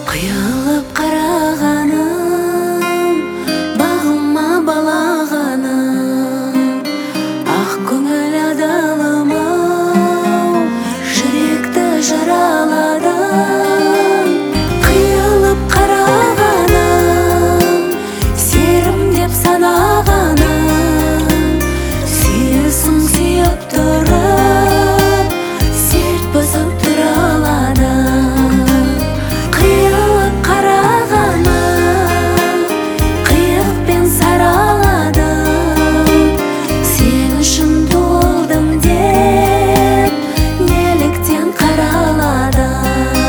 Кыйылып караганым, багыма балаганым, ак көңүл адалым-ау, жүректи жараладым. Кыйылып караганым, серим деп санаганым, сүйөсүң сүйөп туруп, серт басып тура аладым. Кыйылып караганым, кыйыкпен сараладым, сен үчүн туылдым деп, неліктен караладым.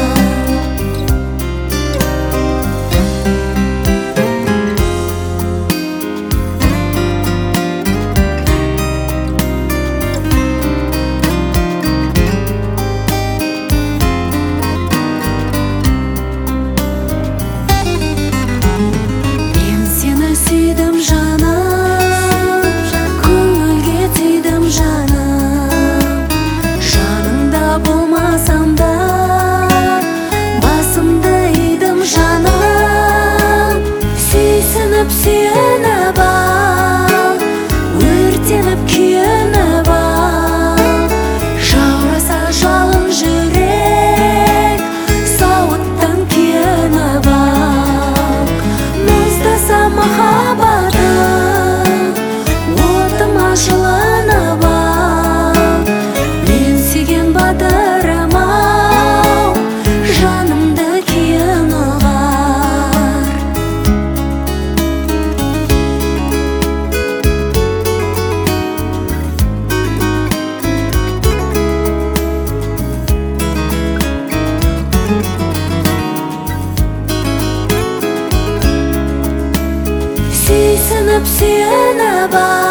Мен сені сүйдім жаным, көңілге түйдім жаным, жаныңда болмасам да, басымды ийдім жаным. Сүйсініп сүйеніп ал, өртеніп күйеніп ал, жаураса жалын жүрек, сауыттан күйеніп ал. Мұздаса махаббатым, отыма жылынып ал, мен сүйген батырым-ау, жанымды күйің ұғар. Сүйсініп сүйеніп ал,